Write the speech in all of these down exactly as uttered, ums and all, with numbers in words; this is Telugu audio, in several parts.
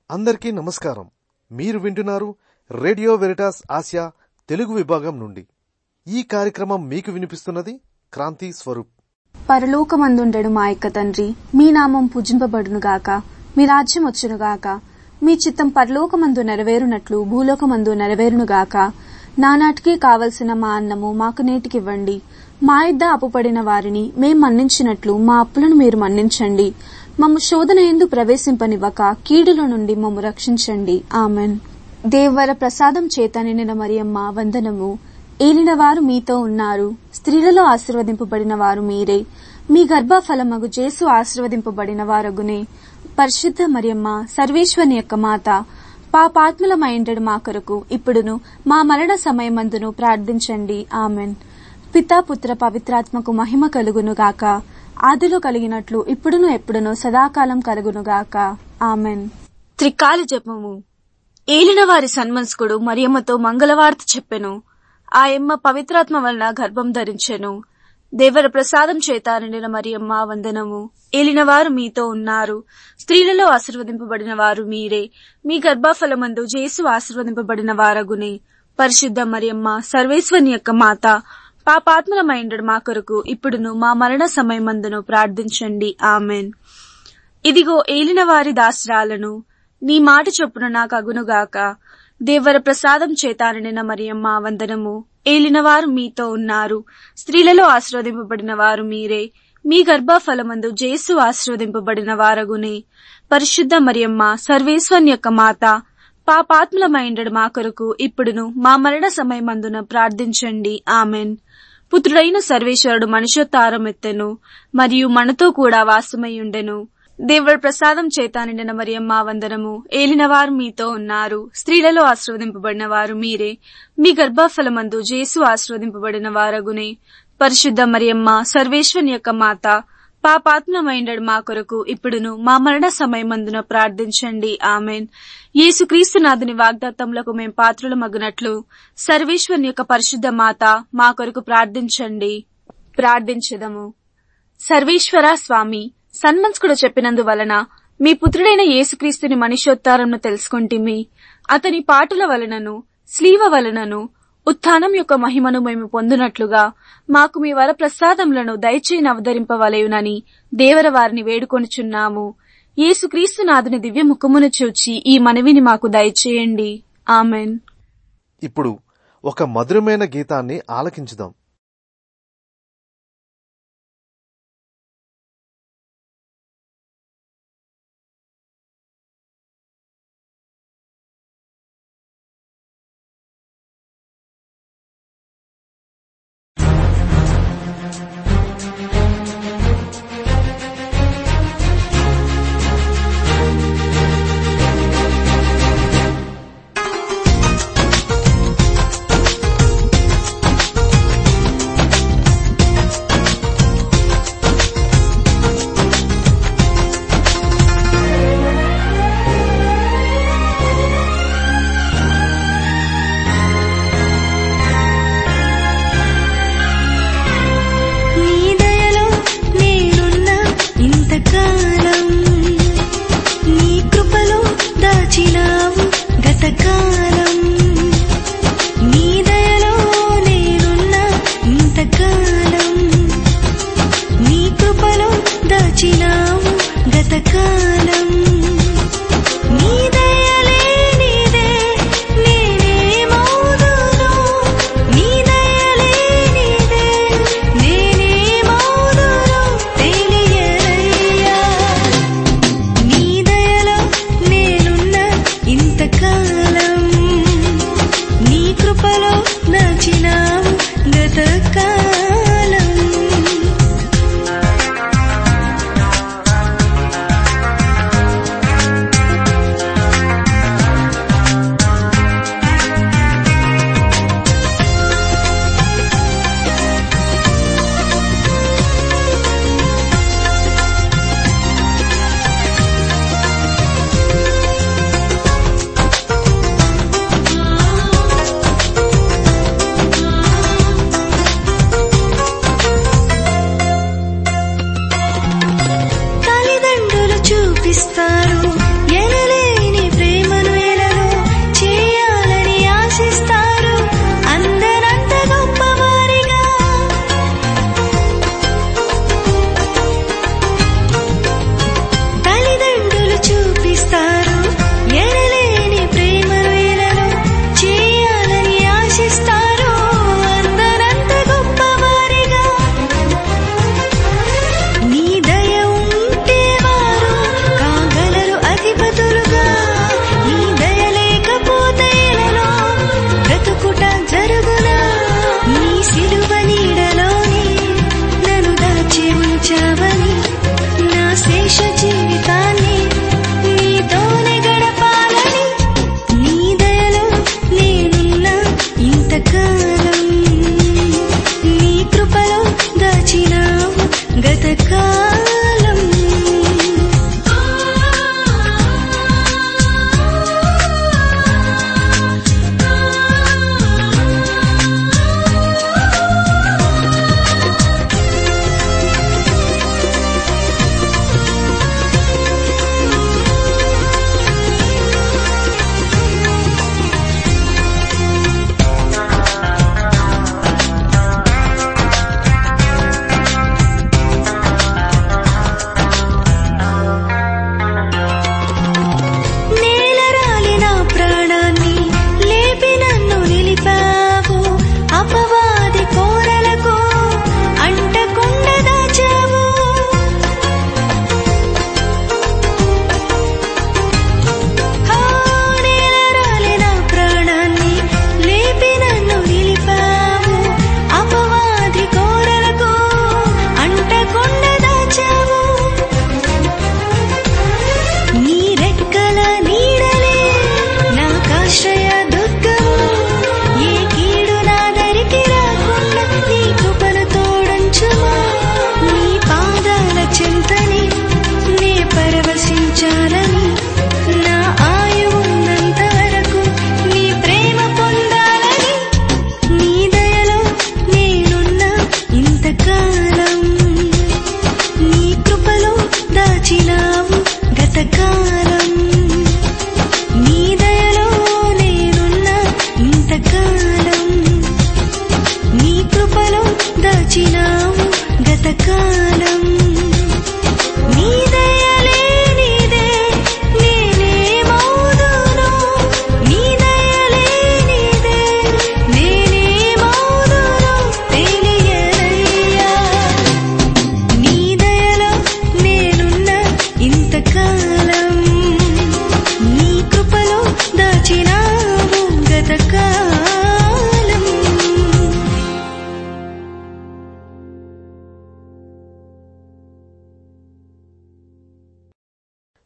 అందరికీ నమస్కారం. మీరు వింటున్నారు రేడియో వెరిటాస్ ఆసియా తెలుగు విభాగం నుండి. ఈ కార్యక్రమం మీకు వినిపిస్తున్నది క్రాంతి స్వరూప్. పరలోకమందుండెడు మా యొక్క తండ్రి, మీ నామం పూజింపబడునుగాక, మీ రాజ్యం వచ్చునుగాక, మీ చిత్తం పరలోకమందు నెరవేరునట్లు భూలోకమందు నెరవేరునుగాక. నానాటికి కావలసిన మా అన్నము మాకు నేటికివ్వండి. మా యొద్ద అప్పుపడిన వారిని మేం మన్నించినట్లు మా అప్పులను మీరు మన్నించండి. మమ్ము శోధన యందు ప్రవేశింపనివ్వక కీడుల నుండి మమ్ము రక్షించండి. ఆమెన్. దేవర ప్రసాదం చేత నిండిన మరియమ్మ వందనము. ఏలిన వారు మీతో ఉన్నారు, స్త్రీలలో ఆశీర్వదింపబడిన వారు మీరే. మీ గర్భఫలమగు జేసు ఆశీర్వదింపబడిన వారగునే. పరిశుద్ధ మరియమ్మ, సర్వేశ్వరుని యొక్క మాత, పాపాత్ములమైండెడు మా కొరకు ఇప్పుడును మా మరణ సమయమందును ప్రార్థించండి. ఆమెన్. పితా పుత్ర పవిత్రాత్మకు మహిమ కలుగునుగాక. ఆదిలో కలిగినట్లు ఇప్పుడును ఎప్పుడును సదాకాలం కలుగునుగాక. ఆమెన్. త్రికాల జపము. ఏలిన వారి సన్మనస్కుడు మరియమ్మతో మంగళవార్త చెప్పెను. ఆయమ్మ పవిత్రాత్మ వలన గర్భం ధరించెను. దేవర ప్రసాదం చేత నిండిన మరియమ్మ వందనము. ఏలిన వారు మీతో ఉన్నారు, స్త్రీలలో ఆశీర్వదింపబడిన వారు మీరే. మీ గర్భఫలమందు జేసు ఆశీర్వదింపబడిన వారగునే. పరిశుద్ధ మరియమ్మ, సర్వేశ్వరుని యొక్క మాత, పాపాత్ములమైండెడు మా కొరకు ఇప్పుడును మా మరణ సమయమందును ప్రార్థించండి. ఆమెన్. ఇదిగో ఏలిన వారి దాసరాలను, నీ మాట చొప్పున నాకు అగునుగాక. దేవర ప్రసాదం చేత నిండిన మరియమ్మ వందనము. ఏలిన వారు మీతో ఉన్నారు, స్త్రీలలో ఆశీర్వదింపబడిన వారు మీరే. మీ గర్భఫలమందు జేసు ఆశీర్వదింపబడిన వారగునే. పరిశుద్ధ మరియమ్మ, సర్వేశ్వరుని యొక్క మాత, పాపాత్ములమైండెడు మా కొరకు ఇప్పుడును మా మరణ సమయమందున ప్రార్థించండి. ఆమెన్. పుత్రుడైన సర్వేశ్వరుడు మనుష్యోత్తారం ఎత్తెను, మరియు మనతో కూడా వాసమయ్యుండెను. దేవుడి ప్రసాదం చేత నిండిన మరియమ్మ వందనము. ఏలిన వారు మీతో ఉన్నారు, స్త్రీలలో ఆశీర్వదింపబడిన వారు మీరే. మీ గర్భఫలమందు జేసు ఆశీర్వదింపబడిన వారగునే. పరిశుద్ధ మరియమ్మ, సర్వేశ్వరుని యొక్క మాత, పాపాత్ములమైండెడు మా కొరకు ఇప్పుడును మా మరణ సమయమందున ప్రార్థించండి. ఆమెన్. యేసుక్రీస్తునాథుని వాగ్దాత్తములకు మేం పాత్రులమగునట్లు సర్వేశ్వరుని యొక్క పరిశుద్ధ మాత మా కొరకు ప్రార్థించండి. ప్రార్థించెదము. సర్వేశ్వర స్వామి, సన్మనస్కుడు చెప్పినందువలన మీ పుత్రుడైన యేసుక్రీస్తుని మనుష్యోత్తారమును తెలుసుకొంటిమి. అతని పాటుల వలనను స్లీవ వలనను ఉత్థానం యొక్క మహిమను మేము పొందునట్లుగా మాకు మీ వర ప్రసాదములను దయచేసి అవతరింపవలయునని దేవర వారిని వేడుకొనుచున్నాము. యేసుక్రీస్తునాథుని దివ్య ముఖమును చూచి ఈ మనవిని మాకు దయచేయండి. ఆమెన్. ఇప్పుడు ఒక మధురమైన గీతాన్ని ఆలకించుదాం. ఇంతకాలం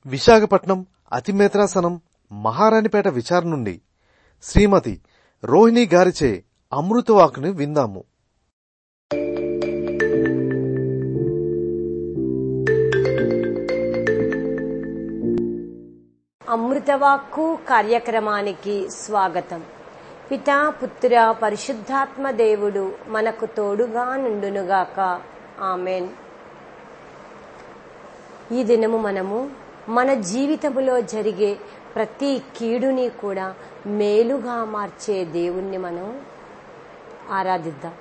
విశాఖపట్నం అతిమేత్రాసనం మహారాణిపేట విచారణ నుండి శ్రీమతి రోహిణి గారిచే అమృతవాకుని విందాము. అమృతవాక్కు కార్యక్రమానికి స్వాగతం. పితా పుత్ర పరిశుద్ధాత్మ దేవుడు మనకు తోడుగా నుండునుగాక. ఆమెన్. ఈ దినము మనము మన జీవితంలో జరిగే ప్రతి కీడుని కూడా మేలుగా మార్చే దేవుణ్ణి మనం ఆరాధిద్దాం.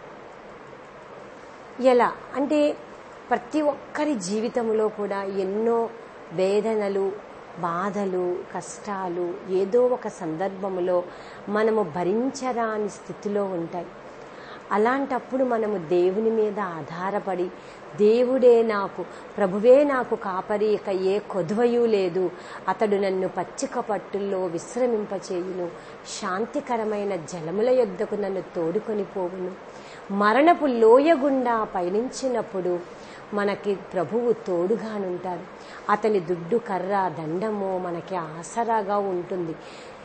ఎలా అంటే ప్రతి ఒక్కరి జీవితంలో కూడా ఎన్నో వేదనలు, బాధలు, కష్టాలు ఏదో ఒక సందర్భంలో మనము భరించరాని స్థితిలో ఉంటాయి. అలాంటప్పుడు మనము దేవుని మీద ఆధారపడి, దేవుడే నాకు, ప్రభువే నాకు కాపరి, ఇక ఏ కొదువయూ లేదు, అతడు నన్ను పచ్చిక పట్టుల్లో విశ్రమింపచేయును, శాంతికరమైన జలముల యొద్దకు నన్ను తోడుకొని పోవును, మరణపు లోయ గుండా పయనించినప్పుడు మనకి ప్రభువు తోడుగానుంటారు. అతని దుడ్డు, కర్ర, దండము మనకి ఆసరాగా ఉంటుంది.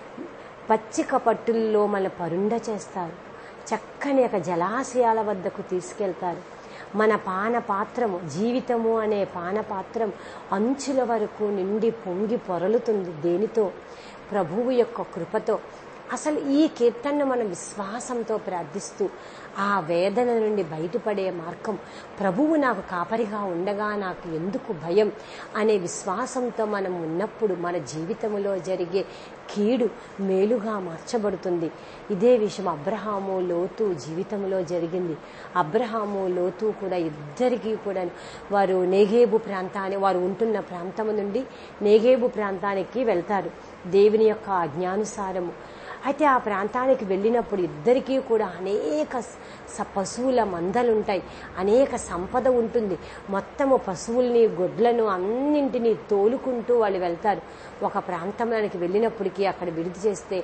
పచ్చిక పట్టుల్లో మన పరుండ చేస్తారు. చక్కని ఒక జలాశయాల వద్దకు తీసుకెళ్తారు. మన పానపాత్రము, జీవితము అనే పానపాత్రం అంచుల వరకు నిండి పొంగి పొరలుతుంది. దేనితో? ప్రభువు యొక్క కృపతో. అసలు ఈ కీర్తనను మనం విశ్వాసంతో ప్రార్థిస్తూ ఆ వేదన నుండి బయటపడే మార్గం, ప్రభువు నాకు కాపరిగా ఉండగా నాకు ఎందుకు భయం అనే విశ్వాసంతో మనం ఉన్నప్పుడు మన జీవితంలో జరిగే కీడు మేలుగా మార్చబడుతుంది. ఇదే విషయం అబ్రహాము, లోతు జీవితంలో జరిగింది. అబ్రహాము, లోతు కూడా ఇద్దరికీ కూడా వారు నేగేబు ప్రాంతాన్ని, వారు ఉంటున్న ప్రాంతం నుండి నేగేబు ప్రాంతానికి వెళ్తారు దేవుని యొక్క ఆజ్ఞానుసారము. అయితే ఆ ప్రాంతానికి వెళ్ళినప్పుడు ఇద్దరికీ కూడా అనేక పశువుల మందలుంటాయి, అనేక సంపద ఉంటుంది. మొత్తము పశువుల్ని, గొడ్లను అన్నింటినీ తోలుకుంటూ వాళ్ళు వెళ్తారు. ఒక ప్రాంతానికి వెళ్ళినప్పటికీ అక్కడ విడిది చేస్తే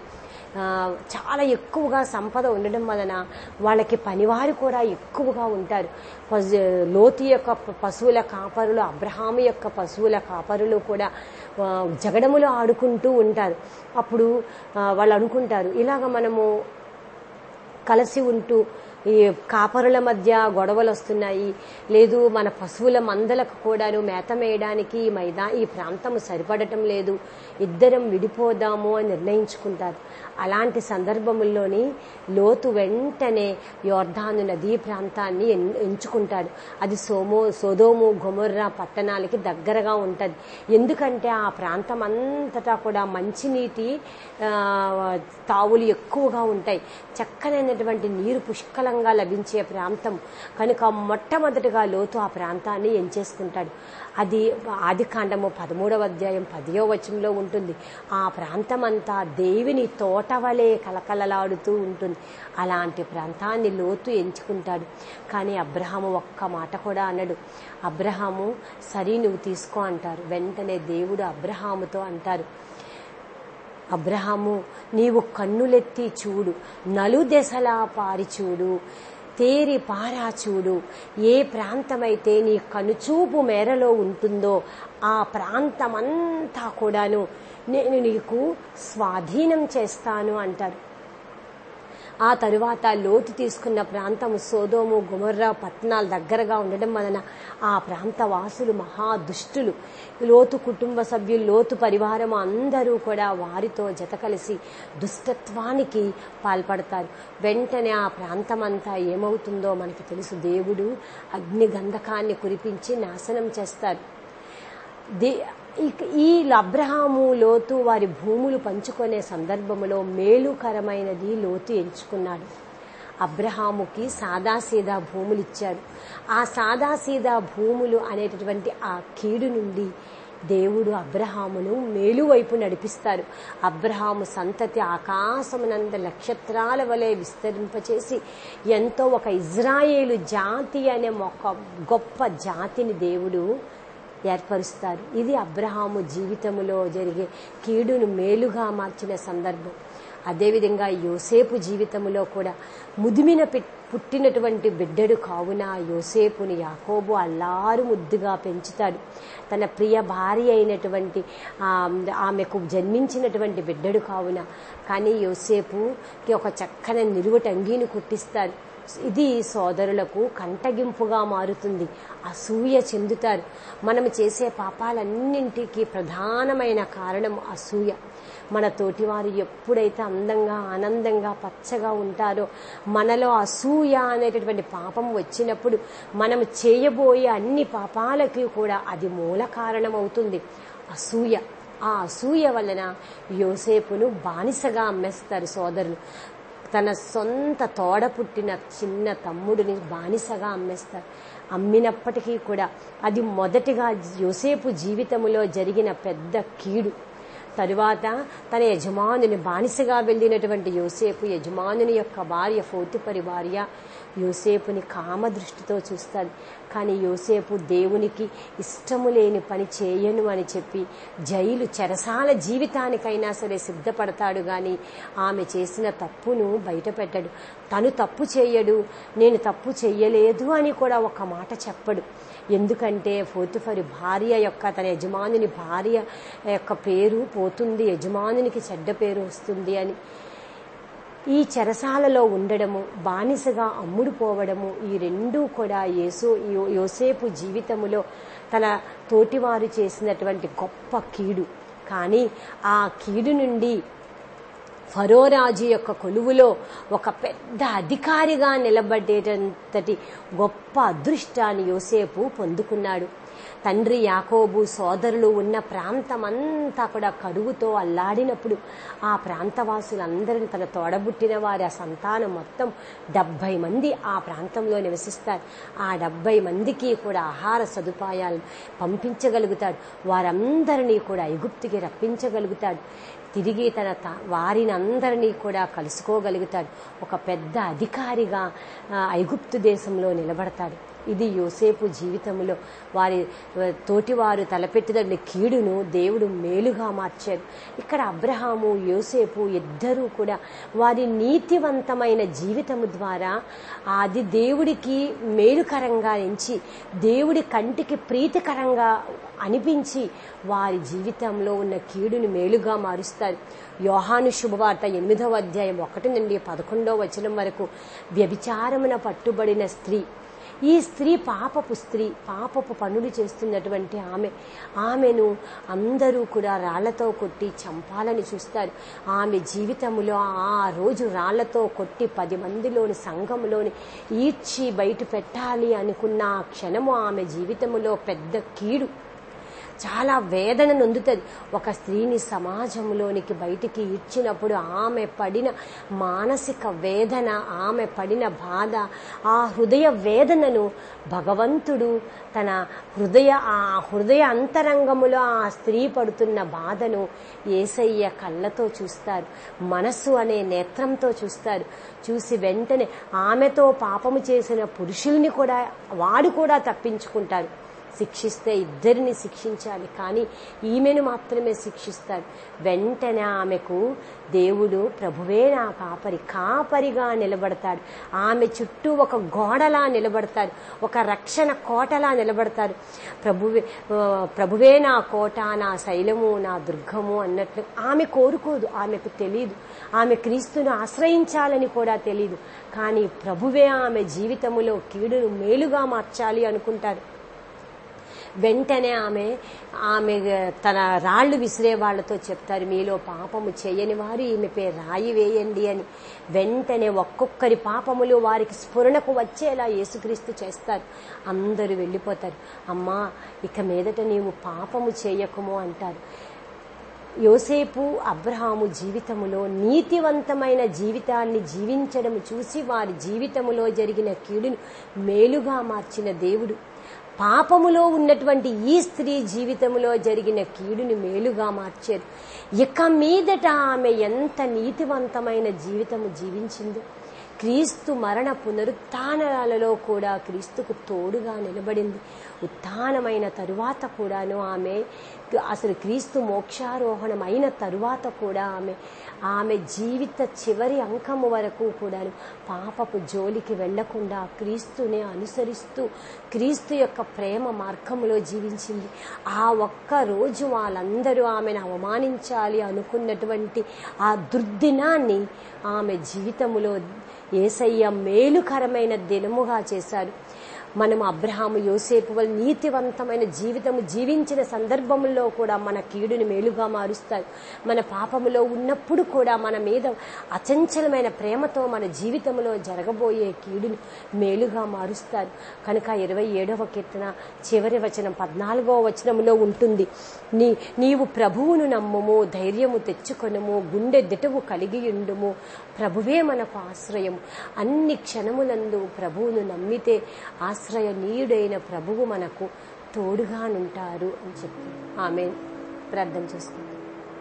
చాలా ఎక్కువగా సంపద ఉండడం వలన వాళ్ళకి పనివారు కూడా ఎక్కువగా ఉంటారు. లోతు యొక్క పశువుల కాపరులు, అబ్రహాము యొక్క పశువుల కాపరులు కూడా జగడములో ఆడుకుంటూ ఉంటారు. అప్పుడు వాళ్ళు అనుకుంటారు, ఇలాగ మనము కలిసి ఉంటూ ఈ కాపరుల మధ్య గొడవలు వస్తున్నాయి, లేదు మన పశువుల మందలకు కూడాను మేత మేయడానికి ఈ మైదా ఈ ప్రాంతం సరిపడటం లేదు, ఇద్దరం విడిపోదాము అని నిర్ణయించుకుంటారు. అలాంటి సందర్భముల్లోని లోతు వెంటనే యోర్దాను నదీ ప్రాంతాన్ని ఎంచుకుంటాడు. అది సోమో సోదోము గొమొర్రా పట్టణాలకి దగ్గరగా ఉంటుంది. ఎందుకంటే ఆ ప్రాంతం అంతటా కూడా మంచినీటి తావులు ఎక్కువగా ఉంటాయి. చక్కనైనటువంటి నీరు పుష్కలంగా లభించే ప్రాంతం కనుక మొట్టమొదటిగా లోతు ఆ ప్రాంతాన్ని ఎంచేసుకుంటాడు. అది ఆది కాండము పదమూడవ అధ్యాయం పదియో వచనంలో ఉంటుంది. ఆ ప్రాంతం అంతా దేవుని తోట వలె కలకలలాడుతూ ఉంటుంది. అలాంటి ప్రాంతాన్ని లోతు ఎంచుకుంటాడు. కానీ అబ్రహాము ఒక్క మాట కూడా అన్నాడు. అబ్రహాము సరే నువ్వు తీసుకో అంటారు. వెంటనే దేవుడు అబ్రహాముతో అంటారు, అబ్రహాము నీవు కన్నులెత్తి చూడు, నలుదెసలా పారి చూడు, తేరి పారా చూడు, ఏ ప్రాంతమైతే నీ కనుచూపు మేరలో ఉంటుందో ఆ ప్రాంతమంతా కూడాను నేను నీకు స్వాధీనం చేస్తాను అంటారు. ఆ తరువాత లోతు తీసుకున్న ప్రాంతము సోదోము గొమొర్రా పట్టణాల దగ్గరగా ఉండడం వలన ఆ ప్రాంత వాసులు మహా దుష్టులు. లోతు కుటుంబ సభ్యులు, లోతు పరివారం అందరూ కూడా వారితో జత కలిసి దుష్టత్వానికి పాల్పడతారు. వెంటనే ఆ ప్రాంతమంతా ఏమవుతుందో మనకి తెలుసు. దేవుడు అగ్ని గంధకాన్ని కురిపించి నాశనం చేస్తారు. దే ఈ అబ్రహాము లోతు వారి భూములు పంచుకునే సందర్భంలో మేలుకరమైనది లోతు ఎంచుకున్నాడు. అబ్రహాముకి సాదాసీదా భూములు ఇచ్చాడు. ఆ సాదాసీదా భూములు అనేటటువంటి ఆ కీడు నుండి దేవుడు అబ్రహామును మేలు వైపు నడిపిస్తారు. అబ్రహాము సంతతి ఆకాశమునంత నక్షత్రాల వలె విస్తరింపచేసి ఎంతో ఒక ఇజ్రాయేలు జాతి అనే ఒక గొప్ప జాతిని దేవుడు ఏర్పరుస్తారు. ఇది అబ్రహాము జీవితంలో జరిగే కీడును మేలుగా మార్చిన సందర్భం. అదేవిధంగా యోసేపు జీవితంలో కూడా ముదిమిన పుట్టినటువంటి బిడ్డడు కావున యోసేపుని యాకోబు అల్లారు ముద్దుగా పెంచుతాడు. తన ప్రియ భార్య అయినటువంటి ఆమెకు జన్మించినటువంటి బిడ్డడు కావున. కానీ యోసేపుకి ఒక చక్కని నిలువటంగీని కుట్టిస్తారు. ఇది సోదరులకు కంటగింపుగా మారుతుంది. అసూయ చెందుతారు. మనం చేసే పాపాలన్నింటికి ప్రధానమైన కారణం అసూయ. మన తోటివారు ఎప్పుడైతే అందంగా ఆనందంగా పచ్చగా ఉంటారో మనలో అసూయ అనేటటువంటి పాపం వచ్చినప్పుడు మనం చేయబోయే అన్ని పాపాలకి కూడా అది మూల కారణం అవుతుంది అసూయ. ఆ అసూయ వలన యోసేపును బానిసగా అమ్మేస్తారు సోదరులు. తన సొంత తోడ పుట్టిన చిన్న తమ్ముడిని బానిసగా అమ్మేస్తారు. అమ్మినప్పటికీ కూడా అది మొదటిగా యోసేపు జీవితంలో జరిగిన పెద్ద కీడు. తరువాత తన యజమానుని బానిసగా వెళ్ళినటువంటి యోసేపు యజమానుని యొక్క భార్య పోతిఫరు భార్య యోసేపుని కామదృష్టితో చూస్తాడు. కానీ యోసేపు దేవునికి ఇష్టము లేని పని చేయను అని చెప్పి జైలు చెరసాల జీవితానికైనా సరే సిద్ధపడతాడు. కానీ ఆమె చేసిన తప్పును బయటపెట్టడు. తను తప్పు చేయడు, నేను తప్పు చెయ్యలేదు అని కూడా ఒక మాట చెప్పడు. ఎందుకంటే పోతిఫరు భార్య యొక్క తన యజమానుని భార్య యొక్క పేరు పోతుంది, యజమానునికి చెడ్డ పేరు వస్తుంది అని. ఈ చెరసాలలో ఉండడము, బానిసగా అమ్ముడుపోవడము, ఈ రెండూ కూడా యేసు యోసేపు జీవితములో తన తోటివారు చేసినటువంటి గొప్ప కీడు. కానీ ఆ కీడు నుండి ఫరో రాజు యొక్క కొలువులో ఒక పెద్ద అధికారిగా నిలబడేటంతటి గొప్ప అదృష్టాన్ని యోసేపు పొందుకున్నాడు. తండ్రి యాకోబు సోదరులు ఉన్న ప్రాంతమంతా కూడా కరువుతో అల్లాడినప్పుడు ఆ ప్రాంతవాసులందరినీ తన తోడబుట్టిన వారి ఆ సంతానం మొత్తం డెబ్బై మంది ఆ ప్రాంతంలో నివసిస్తారు. ఆ డెబ్బై మందికి కూడా ఆహార సదుపాయాలు పంపించగలుగుతాడు. వారందరినీ కూడా ఐగుప్తుకి రప్పించగలుగుతాడు. తిరిగి తన వారిని అందరినీ కూడా కలుసుకోగలుగుతాడు. ఒక పెద్ద అధికారిగా ఐగుప్తు దేశంలో నిలబడతాడు. ఇది యోసేపు జీవితంలో వారి తోటివారు తలపెట్టిన కీడును దేవుడు మేలుగా మార్చాడు. ఇక్కడ అబ్రహాము యోసేపు ఇద్దరూ కూడా వారి నీతివంతమైన జీవితము ద్వారా అది దేవుడికి మేలుకరంగా ఎంచి దేవుడి కంటికి ప్రీతికరంగా అనిపించి వారి జీవితంలో ఉన్న కీడుని మేలుగా మారుస్తారు. యోహాను శుభవార్త ఎనిమిదవ అధ్యాయం ఒకటి నుండి పదకొండవ వచనం వరకు వ్యభిచారమున పట్టుబడిన స్త్రీ, ఈ స్త్రీ పాపపు స్త్రీ, పాపపు పనులు చేస్తున్నటువంటి ఆమె ఆమెను అందరూ కూడా రాళ్లతో కొట్టి చంపాలని చూస్తారు. ఆమె జీవితంలో ఆ రోజు రాళ్లతో కొట్టి పది మందిలోని సంఘంలోని ఈడ్చి బయట పెట్టాలి అనుకున్న ఆ క్షణము ఆమె జీవితంలో పెద్ద కీడు, చాలా వేదన నొందుతుంది. ఒక స్త్రీని సమాజంలోనికి బయటికి ఇచ్చినప్పుడు ఆమె పడిన మానసిక వేదన, ఆమె పడిన బాధ, ఆ హృదయ వేదనను భగవంతుడు తన హృదయ ఆ హృదయ అంతరంగములో ఆ స్త్రీ పడుతున్న బాధను యేసయ్య కళ్ళతో చూస్తారు, మనస్సు అనే నేత్రంతో చూస్తారు. చూసి వెంటనే ఆమెతో పాపము చేసిన పురుషుల్ని కూడా వాడు కూడా తప్పించుకుంటారు. శిక్షిస్తే ఇద్దరిని శిక్షించాలి, కానీ ఈమెను మాత్రమే శిక్షిస్తాడు. వెంటనే ఆమెకు దేవుడు ప్రభువే నా కాపరి, కాపరిగా నిలబడతాడు. ఆమె చుట్టూ ఒక గోడలా నిలబడతాడు, ఒక రక్షణ కోటలా నిలబడతాడు. ప్రభువే ప్రభువే నా కోట, నా శైలము, నా దుర్గము అన్నట్లు ఆమె కోరుకోదు. ఆమెకు తెలియదు, ఆమె క్రీస్తును ఆశ్రయించాలని కూడా తెలియదు. కానీ ప్రభువే ఆమె జీవితములో కీడును మేలుగా మార్చాలి అనుకుంటాడు. వెంటనే ఆమె ఆమె తన రాళ్లు విసిరే వాళ్లతో చెప్తారు, మీలో పాపము చేయని వారు ఈమెపై రాయి వేయండి అని. వెంటనే ఒక్కొక్కరి పాపములు వారికి స్ఫురణకు వచ్చేలా యేసుక్రీస్తు చేస్తారు. అందరూ వెళ్ళిపోతారు. అమ్మా, ఇక మీదట నీవు పాపము చేయకుము అంటారు. యోసేపు అబ్రహాము జీవితములో నీతివంతమైన జీవితాన్ని జీవించడం చూసి వారి జీవితములో జరిగిన కీడును మేలుగా మార్చిన దేవుడు పాపములో ఉన్నటువంటి ఈ స్త్రీ జీవితంలో జరిగిన కీడుని మేలుగా మార్చారు. ఇక మీదట ఆమె ఎంత నీతివంతమైన జీవితము జీవించిందో, క్రీస్తు మరణ పునరుత్థానాలలో కూడా క్రీస్తుకు తోడుగా నిలబడింది. ఉత్థానమైన తరువాత కూడాను ఆమె అసలు క్రీస్తు మోక్షారోహణం అయిన తరువాత కూడా ఆమె ఆమె జీవిత చివరి అంకము వరకు కూడా పాపపు జోలికి వెళ్లకుండా క్రీస్తునే అనుసరిస్తూ క్రీస్తు యొక్క ప్రేమ మార్గములో జీవించింది. ఆ ఒక్క రోజు వాళ్ళందరూ ఆమెను అవమానించాలి అనుకున్నటువంటి ఆ దుర్దినాన్ని ఆమె జీవితములో యేసయ్య మేలుకరమైన దినముగా చేశారు. మనం అబ్రహాము యోసేపు వల్ల నీతివంతమైన జీవితము జీవించిన సందర్భంలో కూడా మన కీడుని మేలుగా మారుస్తారు. మన పాపములో ఉన్నప్పుడు కూడా మన మీద అచంచలమైన ప్రేమతో మన జీవితంలో జరగబోయే కీడుని మేలుగా మారుస్తారు. కనుక ఇరవై ఏడవ కీర్తన చివరి వచనం పద్నాలుగవ వచనంలో ఉంటుంది, నీ నీవు ప్రభువును నమ్ముము, ధైర్యము తెచ్చుకొనుము, గుండె దిటవు కలిగియుండుము, ప్రభువే మనకు ఆశ్రయం. అన్ని క్షణములందు ప్రభువును నమ్మితే ఆశ్రయనీయుడైన ప్రభువు మనకు తోడుగానుంటారు అని చెప్పి ఆమె ప్రార్థన చేసుకుంటాం.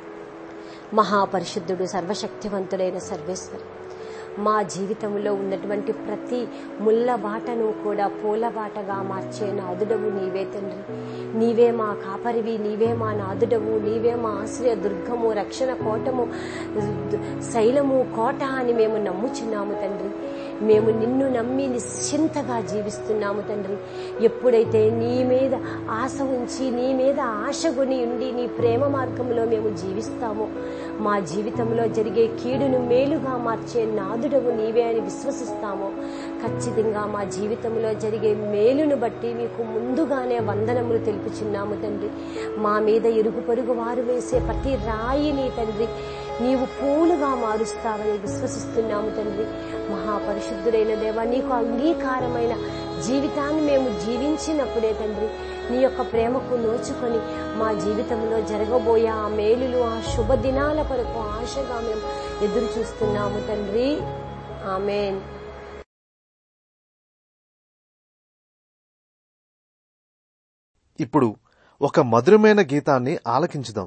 మహాపరిశుద్ధుడు సర్వశక్తివంతుడైన సర్వేశ్వరు, మా జీవితంలో ఉన్నటువంటి ప్రతి ముళ్ళ బాటను కూడా పూల బాటగా మార్చే నాదుడవు నీవే తండ్రి. నీవే మా కాపరివి, నీవే మా నాదుడవు, నీవే మా ఆశ్రయ దుర్గము, రక్షణ కోటము, శైలము, కోట అని మేము నమ్ముచున్నాము తండ్రి. మేము నిన్ను నమ్మి నిశ్చింతగా జీవిస్తున్నాము తండ్రి. ఎప్పుడైతే నీ మీద ఆశ ఉంచి నీ మీద ఆశగుని ఉండి నీ ప్రేమ మార్గంలో మేము జీవిస్తామో మా జీవితంలో జరిగే కీడును మేలుగా మార్చే నాదుడవు నీవే అని విశ్వసిస్తామో ఖచ్చితంగా మా జీవితంలో జరిగే మేలును బట్టి మీకు ముందుగానే వందనములు తెలుపుచున్నాము తండ్రి. మా మీద ఇరుగు పొరుగు వారు వేసే ప్రతి రాయిని తండ్రి నీవు పూలుగా మారుస్తావని విశ్వసిస్తున్నాము తండ్రి. మహాపరిశుద్ధుడైన దేవా, నీకు అంగీకారమైన జీవితాన్ని మేము జీవించినప్పుడే తండ్రి నీ యొక్క ప్రేమకు నోచుకొని మా జీవితంలో జరగబోయే ఆ మేలులు, ఆ శుభదినాల కొరకు ఆశగా మేము ఎదురు చూస్తున్నాము తండ్రి. ఆమేన్. ఇప్పుడు ఒక మధురమైన గీతాన్ని ఆలకించుదాం.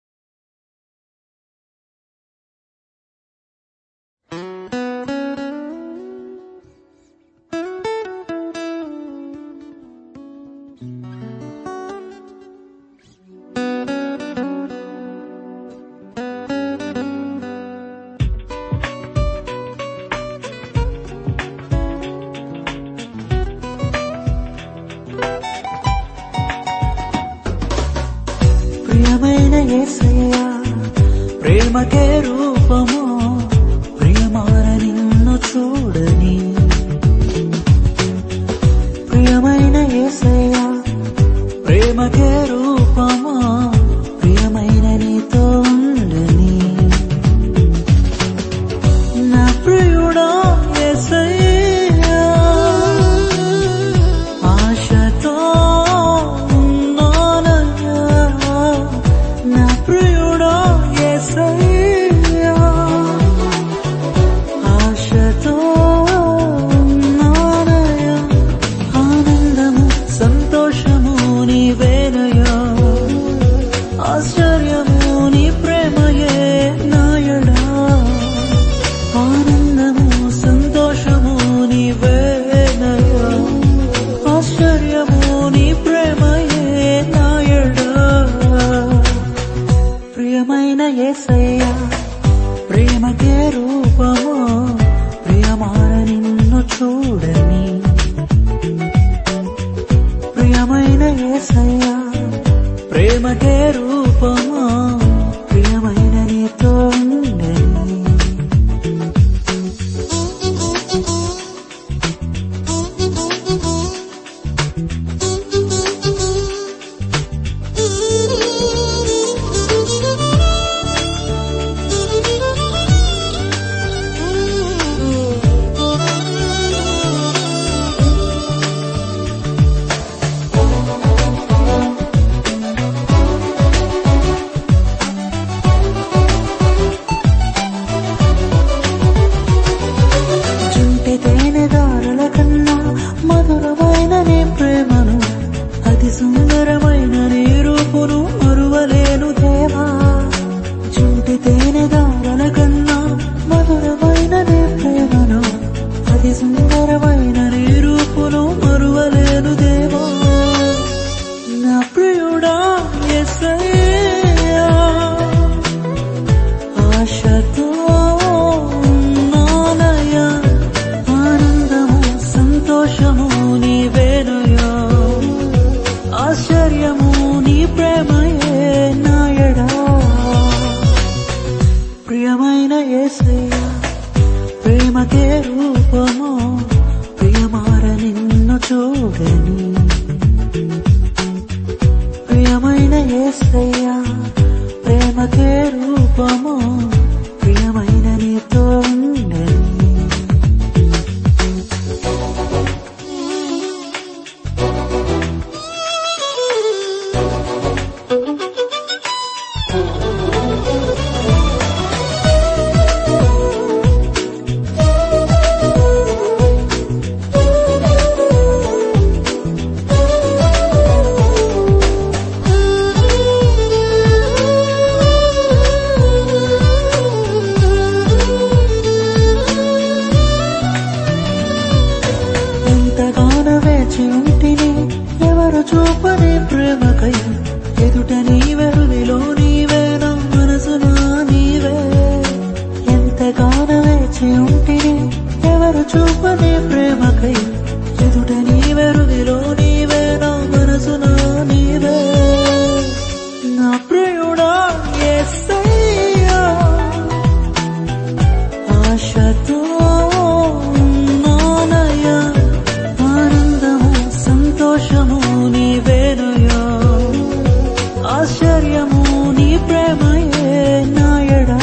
ప్రేమకే రూపము ప్రియమార నిన్ను చూడని, ప్రియమైన యేసయ్యా ప్రేమకే రూపము ప్రియమైన నీతో ఉండని. నా ప్రియుడా యేసయ్యా ఆశతో ఉన్నానయ్యా, నా ప్రియుడా యేసయ్యా ఆశతో ఉన్నానయ్యా. ఆనందము సంతోషము నీవేనయ్యా, ఆశ్చర్యము నీ ప్రేమయే నాయడా. ఆనందము సంతోషము నీవేనయ్యా, ఆశ్చర్యము నీ ప్రేమయే నాయడా. ప్రియమైన యేసయ్యా ప్రేమకే రూపము ప్రియమార నిన్ను చూడని, ప్రియమైన యేసయ్యా ప్రేమకే రూపము ప్రియమైన నీతో ఉండని. ప్రేమకే రూపమో ప్రియమార నిన్ను చూడని. ప్రియమైన యేసయ్యా ప్రేమకే రూపమో ప్రియమైన నీతో ఉండని. ఎవరు చూపని ప్రేమకై ఎదుట నీవెరువిలో నీవే నా మనసునా నీవే. ఎంతగానో వేచి ఉంటిని ఎవరు చూపని ప్రేమకై ఎదుట నీవెరువిలో నీవే నా మనసునా నీవే. నా ప్రియుడా యేసయ్యా ఆశతో నానయ్యా ఆనందము సంతోషము నీవేనయ్యా. ఆశ్చర్యము నీ ప్రేమయే నాయడా.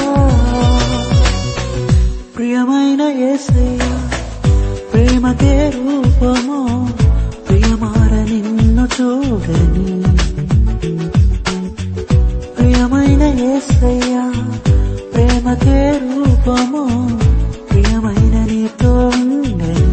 ప్రియమైన యేసయ్యా ప్రేమకే రూపమో ప్రియమార నిన్ను చూడని. ప్రియమైన యేసయ్యా ప్రేమకే రూపమో ప్రియమైన నీతో ఉండని.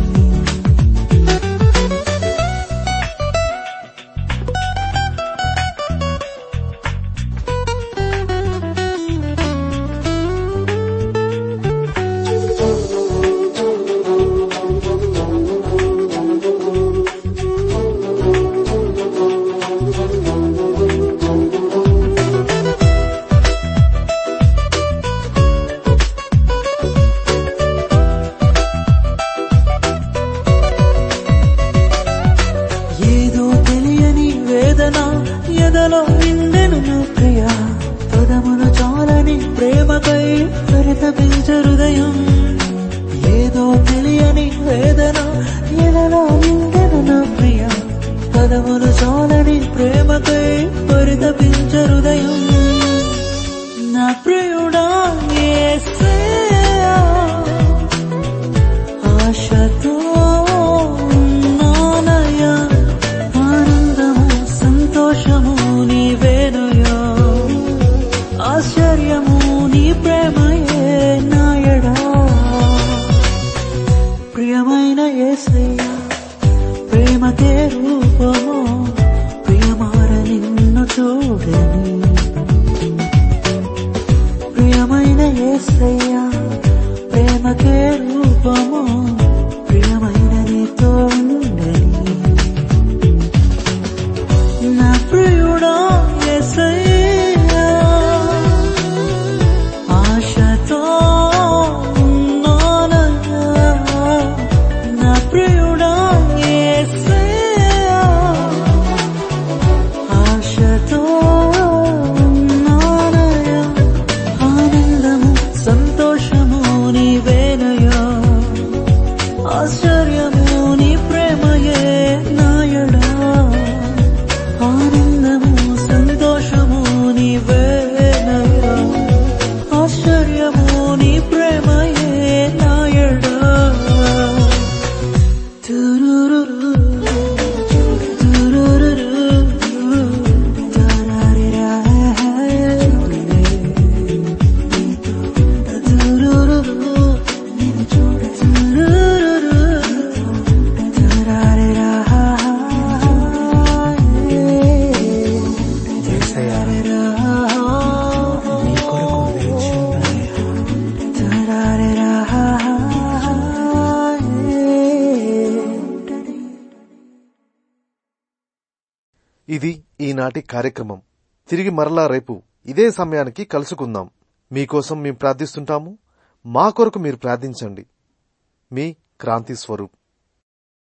ఎదలో నిండెను నా ప్రియ పదములు చాలని ప్రేమకై పరితపించే హృదయం. ఏదో తెలియని వేదన ఎదలో నిండెను నా ప్రియ పదములు చాలని ప్రేమకై పరితపించే హృదయం. నా ప్రియుడా యేసయ్యా ఆశతో నానయ్యా ఆనందము సంతోషము నీవేనయ్యా. ఆశ్చర్యము నీ ప్రేమయే నాయడా. ప్రియమైన యేసయ్యా ప్రేమకే రూపమో ప్రియమార నిన్ను చూడని. ప్రియమైన యేసయ్యా ప్రేమకే రూపమో ప్రియమైన నీతో ఉండని. నా ప్రియుడా యేసయ్యా ఆశతో నానయ్యా. నా ప్రియుడా యేసయ్యా ఆశతో నానయ్యా ఆనందము సంతోషము నీవేనయ్యా. ఆశ్చర్యము నీ ప్రేమయే నాయడా. ఆనందము సంతోషము నీవేనయ్యా. ఆశ్చర్యము నీ ప్రేమయే నాయడా. తురురురు తురురురు తరారిరా తురురురు తురురురు తరారిరా. ఇది ఈనాటి కార్యక్రమం. తిరిగి మరలా రేపు ఇదే సమయానికి కలుసుకుందాం. మీకోసం మేము ప్రార్థిస్తుంటాము. మా కొరకు మీరు ప్రార్థించండి. మీ క్రాంతి స్వరూప్.